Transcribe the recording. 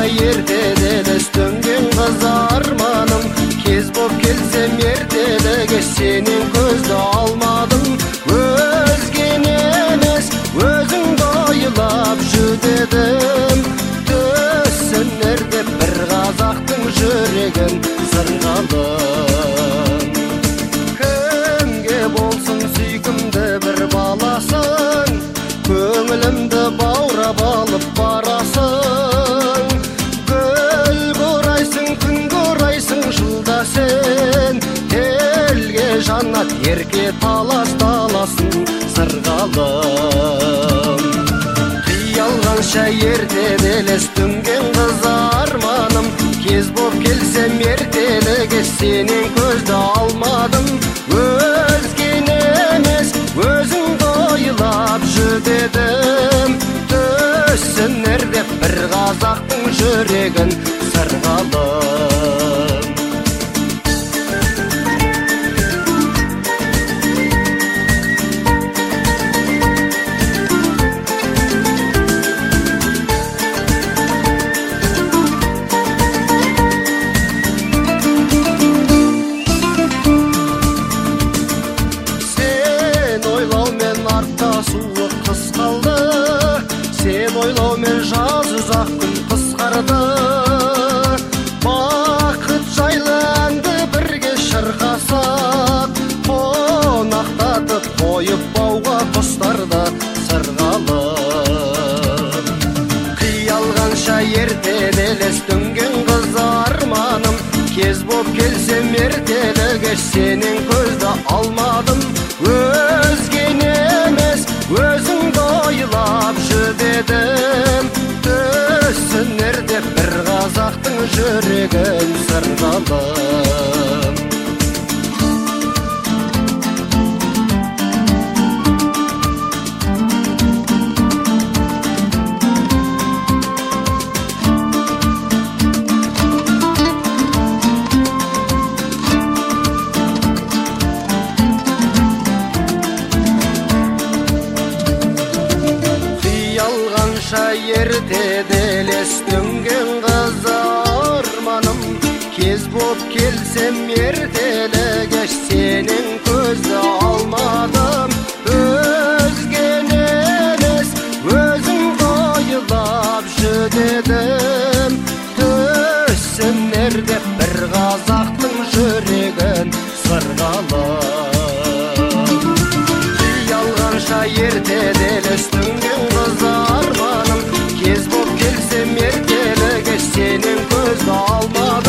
ертеде элес төнген кыз арманым, кез боп келсем ертелеге сенен көздү алмадым. Өзгени эмес өзүңдү ойлоп жүдедим, төссөнөр деп бир казактын жүрөгүн сыргалым. Кимге болсун сүйкүмдү бир баласың, көңүлүмдү баурап алып барасың. Гүл курайсың, күн курайсың жылда сен, элге жанат ерке таласталасың сыргалым. Кыялганча ертеде элес түнген кыз арманым, кез боп келсем ертелеге сенен көздү алмадым. Өзгени эмес өзүңдү ойлоп жүдедим, төссөнөр деп бир казактын жүрөгүн сыргалым. Суық қыс қалды, сен ойлаумен жаз ұзақ күн қысқарды. Бақыт жайлы әнді бірге шырқасақ, қонақтатып қойып бауға құстарды сырғалым. Қиялғанша ертеде элес төнген кыз арманым, кез боп келсем ертелеге сенен көзді алмадым. Өзгени эмес өзүңдү ойлоп жүдедим, төссөнөр деп бир казактын жүрөгүн сыргалым. Ертеде элес төнген кыз арманым, кез боп келсем ертелеге сенен көздү алмадым. Өзгени эмес өзүңдү ойлоп жүдедим, төссөнөр деп бир казактын жүрөгүн сыргалым. Кыялганча ертеде элес төнген кыз арманым, кез боп келсем ертелеге сенен көздү алмадым.